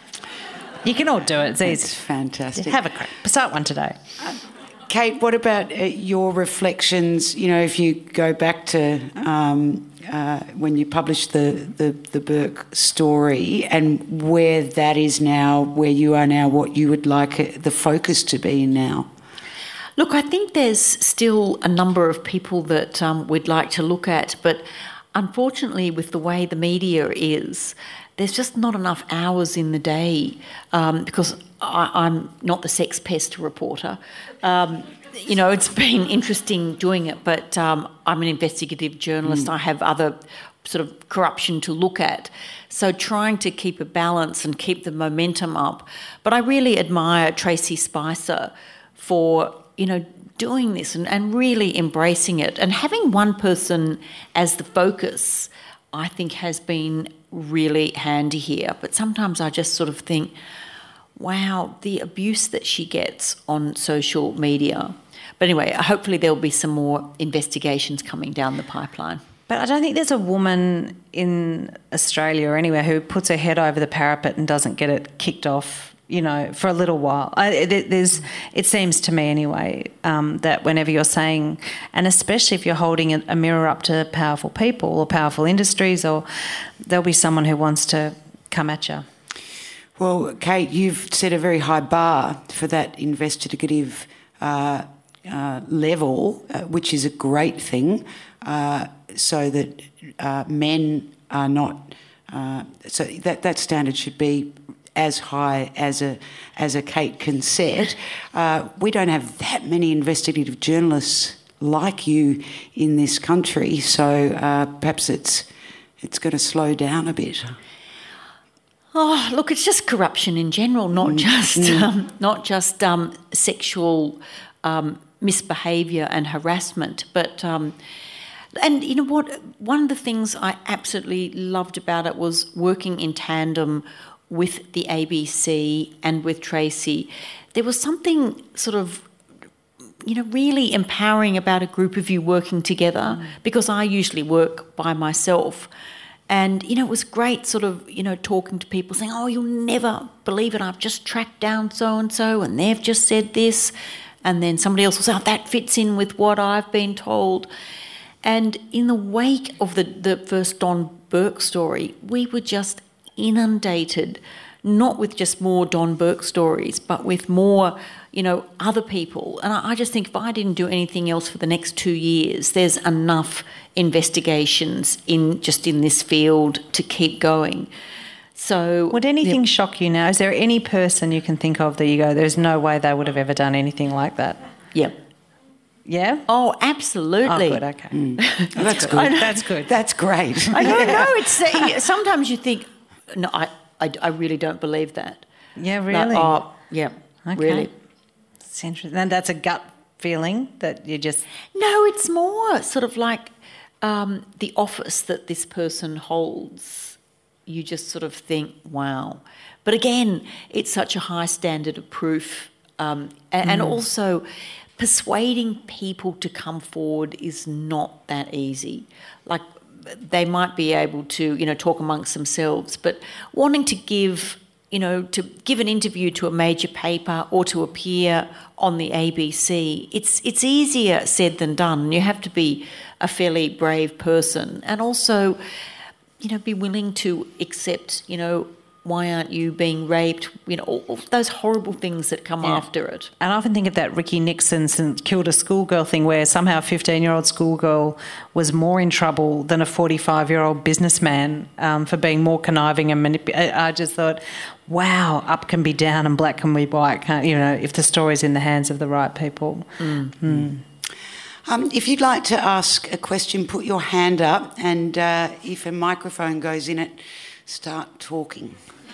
you can all do it. It's easy. It's fantastic. Have a crack. Start one today. Uh, Kate, what about uh, your reflections? You know, if you go back to um, uh, when you published the, the, the Burke story and where that is now, where you are now, what you would like the focus to be now? Look, I think there's still a number of people that um, we'd like to look at, but unfortunately with the way the media is, there's just not enough hours in the day um, because I, I'm not the sex pest reporter. Um, you know, it's been interesting doing it, but um, I'm an investigative journalist. Mm. I have other sort of corruption to look at. So trying to keep a balance and keep the momentum up. But I really admire Tracy Spicer for, you know, doing this and, and really embracing it. And having one person as the focus, I think, has been really handy here. But sometimes I just sort of think, wow, the abuse that she gets on social media. But anyway, hopefully there'll be some more investigations coming down the pipeline. But I don't think there's a woman in Australia or anywhere who puts her head over the parapet and doesn't get it kicked off, you know, for a little while. I, there's, it seems to me anyway, um, that whenever you're saying, and especially if you're holding a, a mirror up to powerful people or powerful industries, or there'll be someone who wants to come at you. Well, Kate, you've set a very high bar for that investigative uh, uh, level, uh, which is a great thing, uh, so that uh, men are not... Uh, so that, that standard should be as high as a as a Kate can set. Uh, we don't have that many investigative journalists like you in this country, so uh, perhaps it's it's going to slow down a bit. Oh, look, it's just corruption in general, not mm. just mm. Um, not just um, sexual um, misbehaviour and harassment, but. Um, And you know what? One of the things I absolutely loved about it was working in tandem with the A B C and with Tracy. There was something sort of, you know, really empowering about a group of you working together, mm. because I usually work by myself. And, you know, it was great sort of, you know, talking to people saying, oh, you'll never believe it, I've just tracked down so-and-so and they've just said this. And then somebody else will say, oh, that fits in with what I've been told. And in the wake of the, the first Don Burke story, we were just inundated, not with just more Don Burke stories, but with more, you know, other people. And I, I just think if I didn't do anything else for the next two years, there's enough investigations in just in this field to keep going. So, would anything yeah. shock you now? Is there any person you can think of that you go, there's no way they would have ever done anything like that? Yeah. Yeah? Oh, absolutely. Oh, good, okay. Mm. That's, That's good. good. That's good. That's great. I don't know. It's uh, sometimes you think, no, I, I, I really don't believe that. Yeah, Like, really? oh, yeah, Okay. really. It's interesting. And that's a gut feeling that you just... No, it's more sort of like um, the office that this person holds. You just sort of think, wow. But again, it's such a high standard of proof. Um, and, mm. and also persuading people to come forward is not that easy. Like they might be able to, you know, talk amongst themselves, but wanting to give, you know, to give an interview to a major paper or to appear on the A B C, it's it's easier said than done. You have to be a fairly brave person and also, you know, be willing to accept, you know, why aren't you being raped? You know, all, all those horrible things that come Yeah. after it. And I often think of that Ricky Nixon killed a schoolgirl thing where somehow a fifteen-year-old schoolgirl was more in trouble than a forty-five-year-old businessman um, for being more conniving and manipulative. I just thought, wow, up can be down and black can be white, can't, you know, if the story's in the hands of the right people. Mm. Mm. Um, if you'd like to ask a question, put your hand up, and uh, if a microphone goes in it, start talking.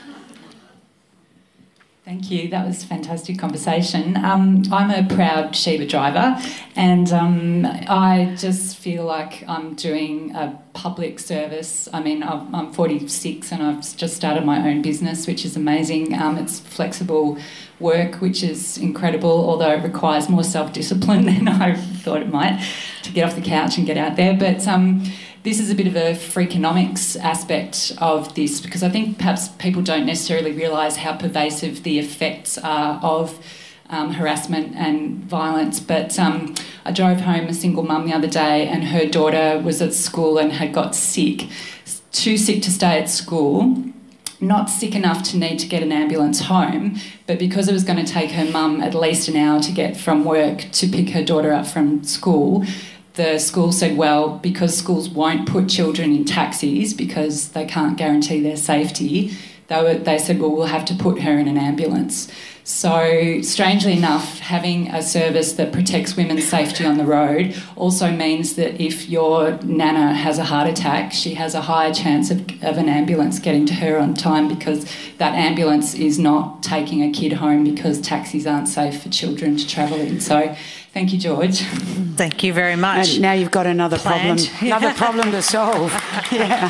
Thank you. That was a fantastic conversation. Um, I'm a proud Sheba driver, and um, I just feel like I'm doing a public service. I mean, I've, I'm forty-six and I've just started my own business, which is amazing. Um, it's flexible work, which is incredible, although it requires more self-discipline than I thought it might to get off the couch and get out there. But um, this is a bit of a freakonomics aspect of this, because I think perhaps people don't necessarily realise how pervasive the effects are of um, harassment and violence. But um, I drove home a single mum the other day, and her daughter was at school and had got sick, too sick to stay at school, not sick enough to need to get an ambulance home, but because it was going to take her mum at least an hour to get from work to pick her daughter up from school, the school said, well, because schools won't put children in taxis because they can't guarantee their safety, they, were, they said, well, we'll have to put her in an ambulance. So, strangely enough, having a service that protects women's safety on the road also means that if your nana has a heart attack, she has a higher chance of, of an ambulance getting to her on time, because that ambulance is not taking a kid home because taxis aren't safe for children to travel in. So, thank you, George. Thank you very much. And now you've got another Planned. problem, another problem to solve. Yeah.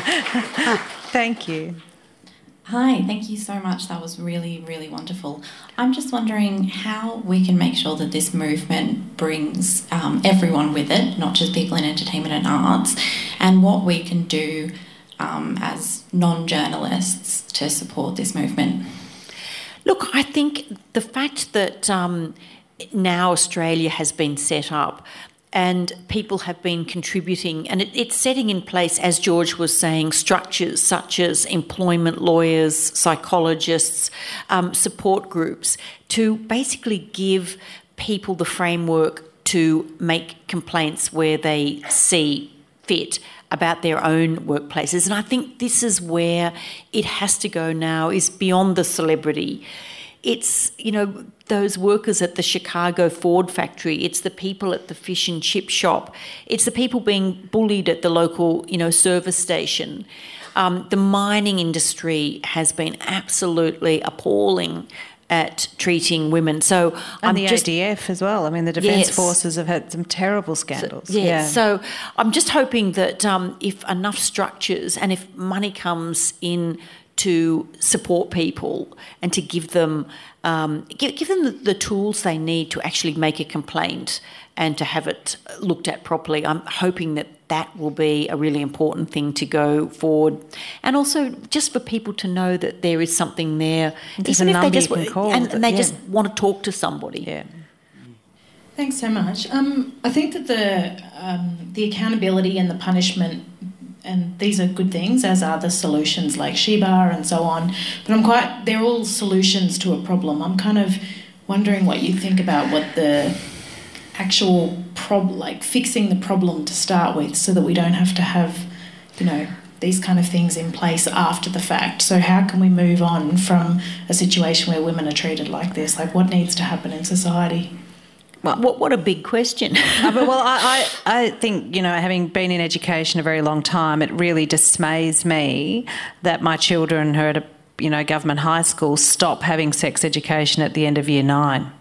Thank you. Hi, thank you so much. That was really, really wonderful. I'm just wondering how we can make sure that this movement brings um, everyone with it, not just people in entertainment and arts, and what we can do um, as non-journalists to support this movement. Look, I think the fact that um, now Australia has been set up and people have been contributing, and it, it's setting in place, as George was saying, structures such as employment lawyers, psychologists, um, support groups, to basically give people the framework to make complaints where they see fit about their own workplaces. And I think this is where it has to go now, is beyond the celebrity. It's, you know, those workers at the Chicago Ford factory. It's the people at the fish and chip shop. It's the people being bullied at the local, you know, service station. Um, the mining industry has been absolutely appalling at treating women. So and I'm the just, A D F as well. I mean, the Defence Yes. Forces have had some terrible scandals. So, yeah. yeah. So I'm just hoping that um, if enough structures and if money comes in to support people and to give them um, give, give them the, the tools they need to actually make a complaint and to have it looked at properly. I'm hoping that that will be a really important thing to go forward, and also just for people to know that there is something there, There's even a if they number just you can call, and, and they yeah. just want to talk to somebody. Yeah. Thanks so much. Um, I think that the um, the accountability and the punishment and these are good things, as are the solutions like Sheba and so on. But I'm quite, they're all solutions to a problem. I'm kind of wondering what you think about what the actual problem, like fixing the problem to start with, so that we don't have to have, you know, these kind of things in place after the fact. So how can we move on from a situation where women are treated like this? Like, what needs to happen in society? Well, what, what a big question. uh, but, well, I, I, I think, you know, having been in education a very long time, it really dismays me that my children who are at a, you know, government high school stop having sex education at the end of year nine.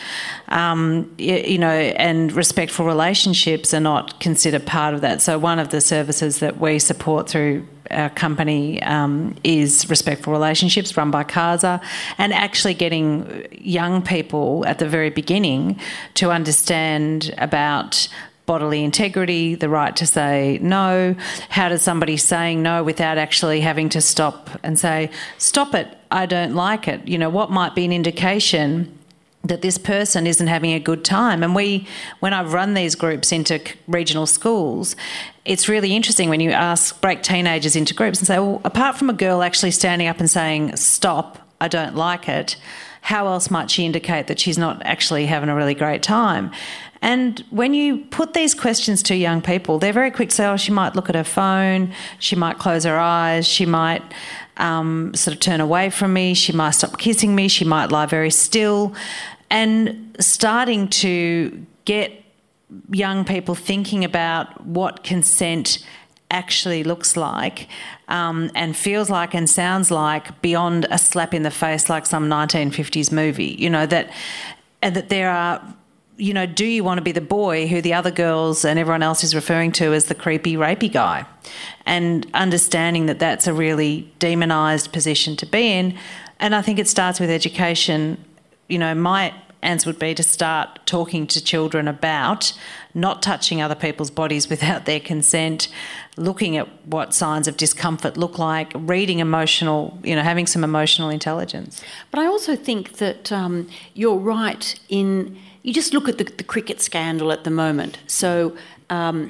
Um, you, you know, and respectful relationships are not considered part of that. So one of the services that we support through our company um, is Respectful Relationships, run by CASA, and actually getting young people at the very beginning to understand about bodily integrity, the right to say no. How does somebody saying no without actually having to stop and say, stop it, I don't like it? You know, what might be an indication that this person isn't having a good time? And we, when I've run these groups into regional schools, it's really interesting when you ask, break teenagers into groups and say, well, apart from a girl actually standing up and saying, stop, I don't like it, how else might she indicate that she's not actually having a really great time? And when you put these questions to young people, they're very quick to say, oh, she might look at her phone, she might close her eyes, she might um, sort of turn away from me, she might stop kissing me, she might lie very still. And starting to get young people thinking about what consent actually looks like um, and feels like and sounds like beyond a slap in the face like some nineteen fifties movie, you know, that, and that there are, you know, do you want to be the boy who the other girls and everyone else is referring to as the creepy, rapey guy? And understanding that that's a really demonised position to be in. And I think it starts with education. You know, my answer would be to start talking to children about not touching other people's bodies without their consent, looking at what signs of discomfort look like, reading emotional, you know, having some emotional intelligence. But I also think that um, you're right in, you just look at the, the cricket scandal at the moment. So um,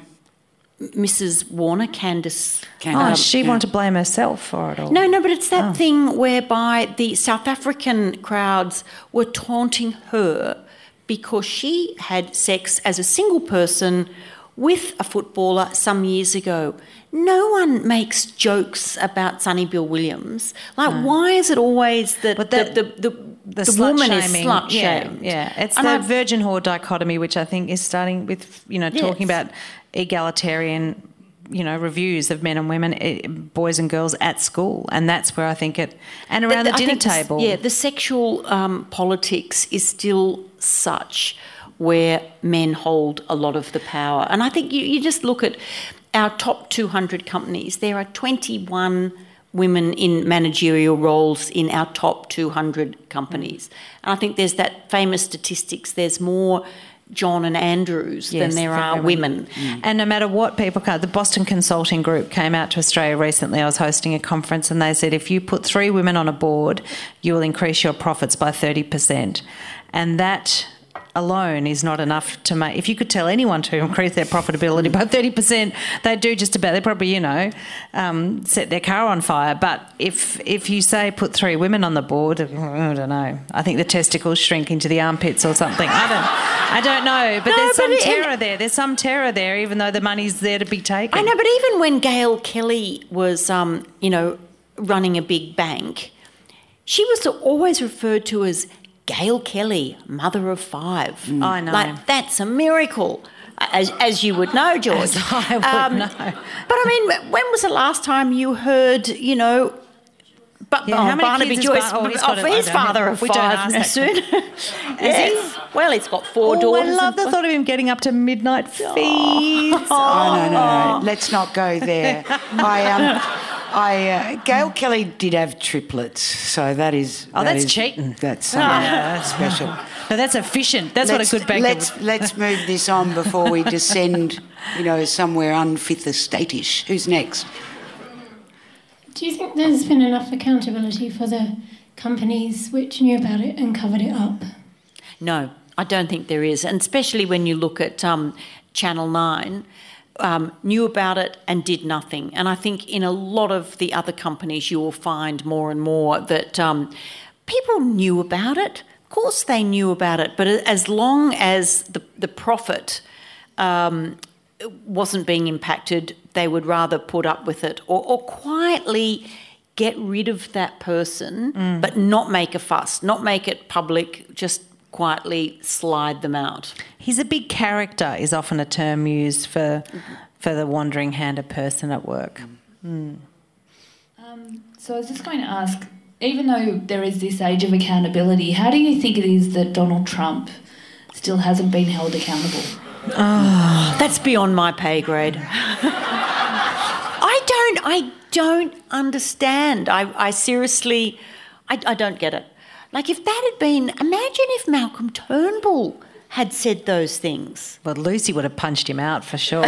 Missus Warner, Candice... Candice. Oh, she yeah. wanted to blame herself for it all. No, no, but it's that oh. thing whereby the South African crowds were taunting her because she had sex as a single person with a footballer some years ago. No one makes jokes about Sonny Bill Williams. Like, no. why is it always that, but that the, the, the, the, the woman shaming, is slut-shamed? Yeah, yeah. It's and the I've, virgin whore dichotomy, which I think is starting with, you know, yes. talking about egalitarian, you know, reviews of men and women, boys and girls at school. And that's where I think it, and around the, the dinner table. Yeah, the sexual um, politics is still such where men hold a lot of the power. And I think you, you just look at our top two hundred companies, there are twenty-one women in managerial roles in our top two hundred companies. And I think there's that famous statistics, there's more John and Andrews yes, than there are women. women. Mm. And no matter what people can, the Boston Consulting Group came out to Australia recently. I was hosting a conference and they said if you put three women on a board, you will increase your profits by thirty percent. And that alone is not enough to make... If you could tell anyone to increase their profitability by thirty percent, they'd do just about... They'd probably, you know, um, set their car on fire. But if if you say put three women on the board, I don't know. I think the testicles shrink into the armpits or something. I don't I don't know. But no, there's some but terror it, there. There's some terror there, even though the money's there to be taken. I know, but even when Gail Kelly was, um, you know, running a big bank, she was always referred to as Gail Kelly, mother of five. Mm. I know. Like, that's a miracle, as as you would know, George. As I would um, know. But, I mean, when was the last time you heard, you know, but yeah, oh, how many Barnaby kids Joyce, Bar- oh, he's of got his a, father of we five don't soon. Is yes. he? Well, he's got four oh, daughters. I love the thought of him getting up to midnight feeds. Oh, oh no, no, no, let's not go there. I um, I uh, Gail Kelly did have triplets, so that is. Oh, that that's is, cheating. That's something oh. special. No, that's efficient. That's let's, what a good banker. Let's would. let's move this on before we descend, you know, somewhere unfit the state-ish. Who's next? Do you think there's been enough accountability for the companies which knew about it and covered it up? No, I don't think there is, and especially when you look at um, Channel nine, um, knew about it and did nothing. And I think in a lot of the other companies you will find more and more that um, people knew about it. Of course they knew about it, but as long as the, the profit um, wasn't being impacted, they would rather put up with it or, or quietly get rid of that person, mm. but not make a fuss, not make it public, just quietly slide them out. He's a big character is often a term used for mm-hmm. for the wandering-handed person at work. Mm. Um, so I was just going to ask, even though there is this age of accountability, how do you think it is that Donald Trump still hasn't been held accountable? Oh, that's beyond my pay grade. I don't, I don't understand. I, I seriously, I, I don't get it. Like if that had been, imagine if Malcolm Turnbull had said those things. Well, Lucy would have punched him out for sure.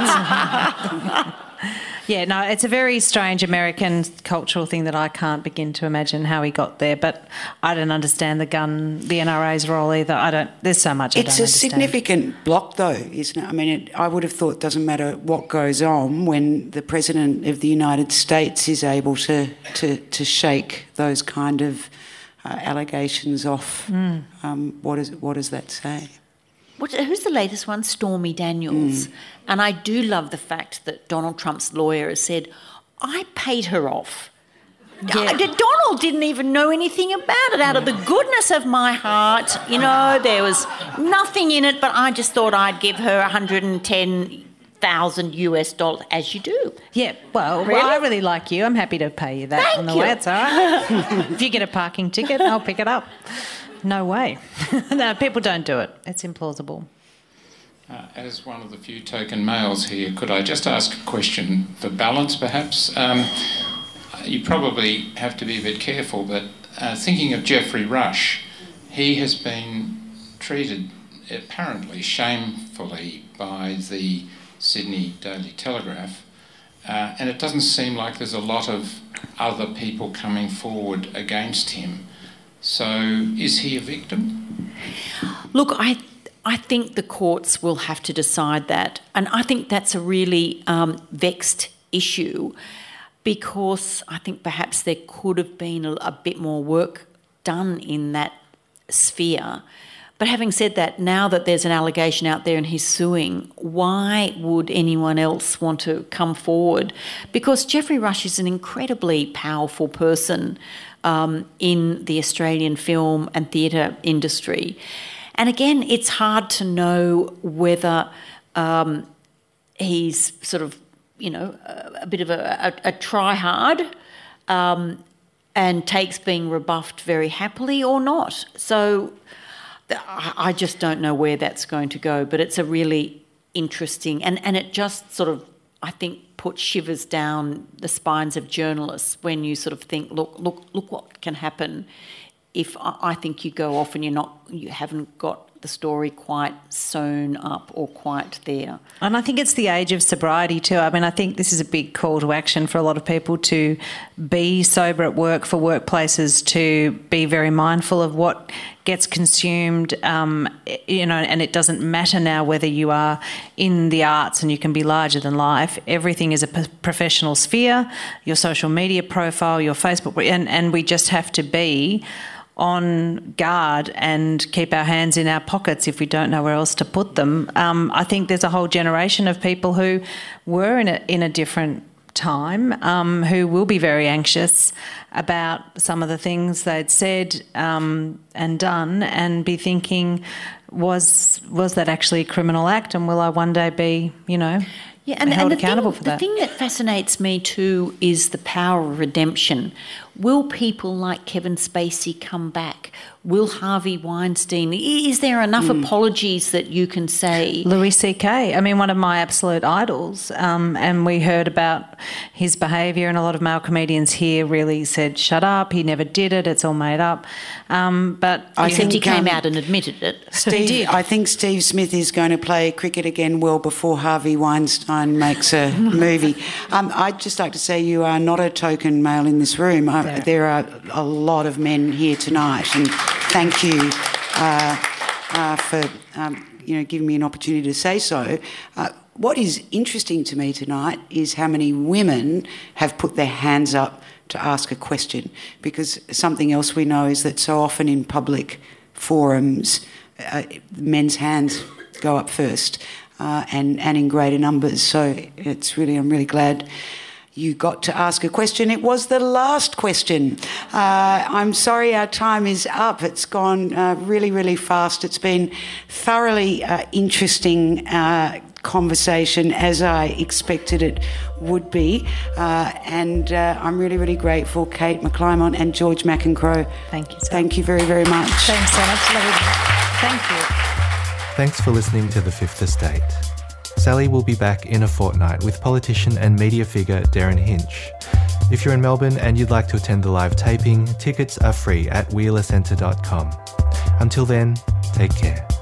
Yeah, no, it's a very strange American cultural thing that I can't begin to imagine how he got there, but I don't understand the gun, the N R A's role either. I don't, there's so much I it's don't understand. It's a significant block though, isn't it? I mean, it, I would have thought it doesn't matter what goes on when the President of the United States is able to, to, to shake those kind of uh, allegations off. Mm. Um, what, is, what does that say? What, who's the latest one? Stormy Daniels. Mm. And I do love the fact that Donald Trump's lawyer has said, I paid her off. Yeah. Donald didn't even know anything about it. Out of the goodness of my heart, you know, there was nothing in it, but I just thought I'd give her one hundred ten thousand US dollars, as you do. Yeah, well, really? well, I really like you. I'm happy to pay you that Thank on the you. way. It's all right. If you get a parking ticket, I'll pick it up. No way. No, people don't do it. It's implausible. Uh, as one of the few token males here, could I just ask a question for balance, perhaps? Um, you probably have to be a bit careful, but uh, thinking of Geoffrey Rush, he has been treated apparently shamefully by the Sydney Daily Telegraph, uh, and it doesn't seem like there's a lot of other people coming forward against him. So is he a victim? Look, I I think the courts will have to decide that. And I think that's a really um, vexed issue because I think perhaps there could have been a, a bit more work done in that sphere. But having said that, now that there's an allegation out there and he's suing, why would anyone else want to come forward? Because Geoffrey Rush is an incredibly powerful person um, in the Australian film and theatre industry. And again, it's hard to know whether um, he's sort of, you know, a, a bit of a, a, a try-hard um, and takes being rebuffed very happily or not. So I just don't know where that's going to go, but it's a really interesting, and, and it just sort of, I think, puts shivers down the spines of journalists when you sort of think, look, look, look what can happen if I think you go off and you're not, you haven't got the story quite sewn up or quite there. And I think it's the age of sobriety too. I mean, I think this is a big call to action for a lot of people to be sober at work, for workplaces to be very mindful of what gets consumed, um, you know, and it doesn't matter now whether you are in the arts and you can be larger than life. Everything is a p- professional sphere, your social media profile, your Facebook, and, and we just have to be on guard and keep our hands in our pockets if we don't know where else to put them. Um, I think there's a whole generation of people who were in a, in a different time um, who will be very anxious about some of the things they'd said um, and done and be thinking, was was that actually a criminal act, and will I one day be, you know, yeah, and, held and the accountable thing, for that? The thing that fascinates me too is the power of redemption. Will people like Kevin Spacey come back? Will Harvey Weinstein? Is there enough mm. apologies that you can say? Louis C K, I mean, one of my absolute idols, um, and we heard about his behaviour, and a lot of male comedians here really said, shut up, he never did it, it's all made up. Um, but I think he came um, out and admitted it. Steve, he did. I think Steve Smith is going to play cricket again well before Harvey Weinstein makes a movie. Um, I'd just like to say you are not a token male in this room. I, yeah. There are a lot of men here tonight, and thank you uh, uh, for um, you know giving me an opportunity to say so. Uh, what is interesting to me tonight is how many women have put their hands up to ask a question, because something else we know is that so often in public forums, uh, men's hands go up first uh, and, and in greater numbers. So it's really, I'm really glad you got to ask a question. It was the last question. Uh, I'm sorry our time is up. It's gone uh, really, really fast. It's been thoroughly uh, interesting uh, conversation, as I expected it would be. Uh, and uh, I'm really, really grateful, Kate McClymont and George McEncrow. Thank you, Sally. Thank you very, very much. Thanks so much. Thank you. Thanks for listening to The Fifth Estate. Sally will be back in a fortnight with politician and media figure Derryn Hinch. If you're in Melbourne and you'd like to attend the live taping, tickets are free at wheeler centre dot com. Until then, take care.